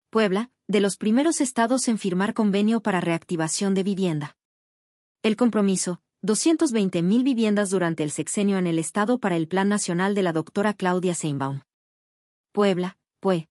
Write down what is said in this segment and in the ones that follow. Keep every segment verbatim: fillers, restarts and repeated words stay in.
Puebla, de los primeros estados en firmar convenio para reactivación de vivienda. El compromiso, doscientas veinte mil viviendas durante el sexenio en el estado para el Plan Nacional de la doctora Claudia Sheinbaum. Puebla, Pue.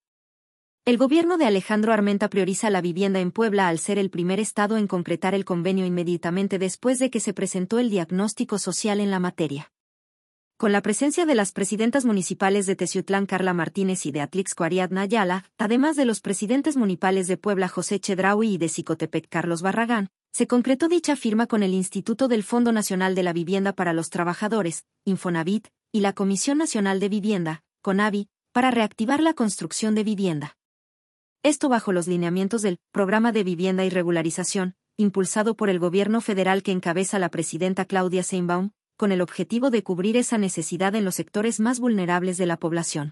El gobierno de Alejandro Armenta prioriza la vivienda en Puebla al ser el primer estado en concretar el convenio inmediatamente después de que se presentó el diagnóstico social en la materia. Con la presencia de las presidentas municipales de Teciutlán Carla Martínez y de Atlixco Ariadna Ayala, además de los presidentes municipales de Puebla José Chedraui y de Xicotepec Carlos Barragán, se concretó dicha firma con el Instituto del Fondo Nacional de la Vivienda para los Trabajadores, Infonavit, y la Comisión Nacional de Vivienda, CONAVI, para reactivar la construcción de vivienda. Esto bajo los lineamientos del Programa de Vivienda y Regularización, impulsado por el gobierno federal que encabeza la presidenta Claudia Sheinbaum, con el objetivo de cubrir esa necesidad en los sectores más vulnerables de la población.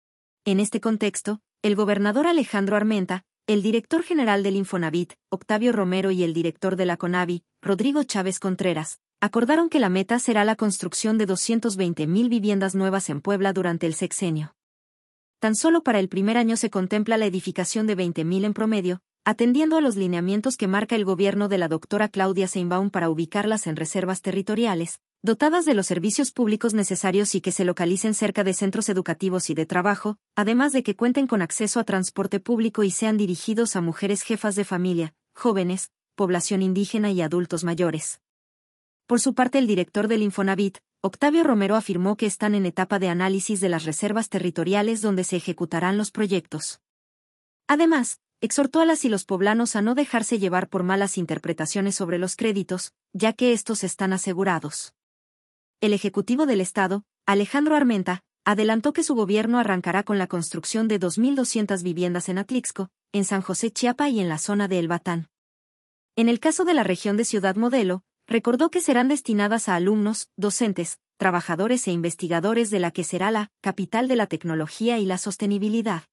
En este contexto, el gobernador Alejandro Armenta, el director general del Infonavit, Octavio Romero y el director de la CONAVI, Rodrigo Chávez Contreras, acordaron que la meta será la construcción de doscientas veinte mil viviendas nuevas en Puebla durante el sexenio. Tan solo para el primer año se contempla la edificación de veinte mil en promedio, atendiendo a los lineamientos que marca el gobierno de la doctora Claudia Sheinbaum para ubicarlas en reservas territoriales, dotadas de los servicios públicos necesarios y que se localicen cerca de centros educativos y de trabajo, además de que cuenten con acceso a transporte público y sean dirigidos a mujeres jefas de familia, jóvenes, población indígena y adultos mayores. Por su parte, el director del Infonavit, Octavio Romero, afirmó que están en etapa de análisis de las reservas territoriales donde se ejecutarán los proyectos. Además, exhortó a las y los poblanos a no dejarse llevar por malas interpretaciones sobre los créditos, ya que estos están asegurados. El Ejecutivo del Estado, Alejandro Armenta, adelantó que su gobierno arrancará con la construcción de dos mil doscientas viviendas en Atlixco, en San José Chiapa y en la zona de El Batán. En el caso de la región de Ciudad Modelo, recordó que serán destinadas a alumnos, docentes, trabajadores e investigadores de la que será la capital de la tecnología y la sostenibilidad.